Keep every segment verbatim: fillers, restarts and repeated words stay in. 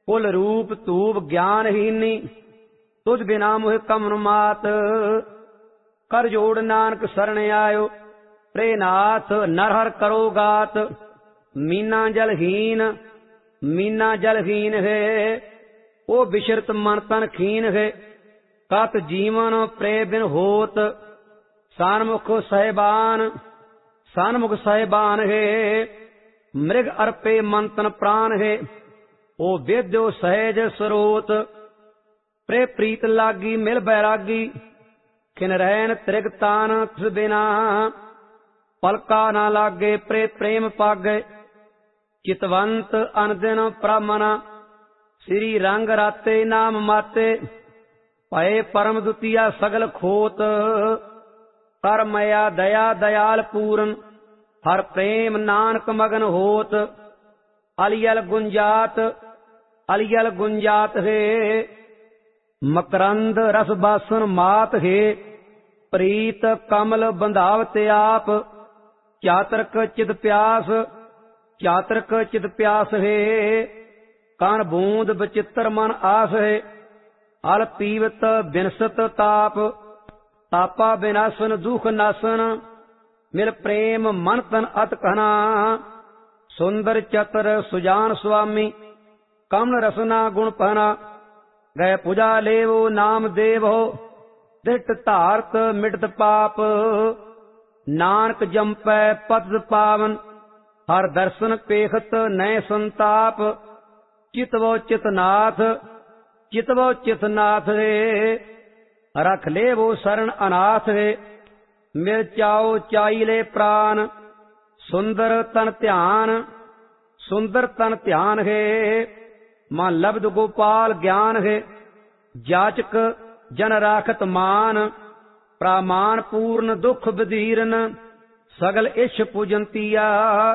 कुल रूप तूप ज्ञानहीनी तुझ बिना मोह कमन मात। कर जोड़ नानक शरण आयो प्रे नाथ नरहर करो गात। मीना जलहीन मीना जलहीन है ओ बिशरत मन तन खीन है। कत जीवन प्रे बिन होत सन्मुख सहबान सन्मुख सहबान है। मृग अर्पे मन तन प्राण है ओ वेद्यो सहज स्रोत। प्रे प्रीत लागी मिल बैरागी खिन रहन त्रिग तान तिस बिना। पलका ना लागे प्रे प्रेम पागे चितवंत अनदिन ब्राह्मणा। श्री रंग राते नाम माते भये परम दुतिया सगल खोत। कर मया दया दयाल पूरन हर प्रेम नानक मगन होत। अलियल गुंजात अलियल गुंजात है मकरंद रस बासन मात है। प्रीत कमल बंधावत आप चातरक चित प्यास चातरक चित प्यास है। कान बूंद बचित्र मन आस है। अल पीवत बिनसत ताप तापा विनाशन दुख नासन। मिल प्रेम मन तन अत कहना सुंदर चतर सुजान स्वामी। कमल रसना गुण पहना गए पूजा लेवो नाम देवो। दिट धारत मिटत पाप नानक जंपै पद पावन। हर दर्शन पेखत नय संताप। चितवो चितनाथ चितवो चितनाथ रे रख ले वो शरण अनाथ रे। मिल चाओ चाई ले प्राण सुंदर तन ध्यान सुंदर तन ध्यान है। मां लब्ध गोपाल ज्ञान है। जाचक जन राखत मान प्रामान पूर्ण दुख बधीरन। सगल इश पूजंतिया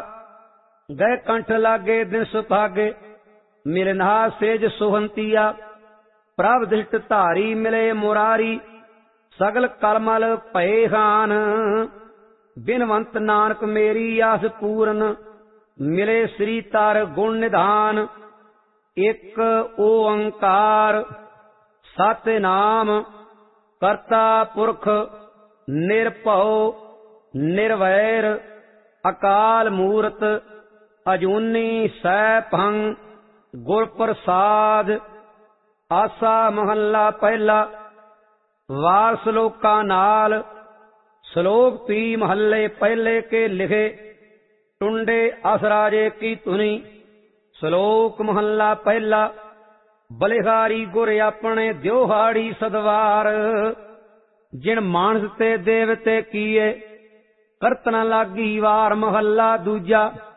गए कंठ लागे दिन सुभागे। मिलना सेज सुहंतिया प्रभ दृष्ट धारी मिले मुरारी। सगल कलमल भये खान बिनवंत नानक मेरी आस पूरन। मिले श्री तार गुण निधान एक ओंकार सत नाम। करता पुरख निरभउ निर्वैर अकाल मूरत। अजूनी सैभं गुर प्रसाद। आसा महला पहला वार श्लोका नाल। श्लोक पी महल्ले पहले के लिखे टुंडे असराजे की धुनी। श्लोक महला पहला बलिहारी गुर अपने द्योहाड़ी सदवार। जिन मानस ते देवते किए करतना लागी वार महला दूजा।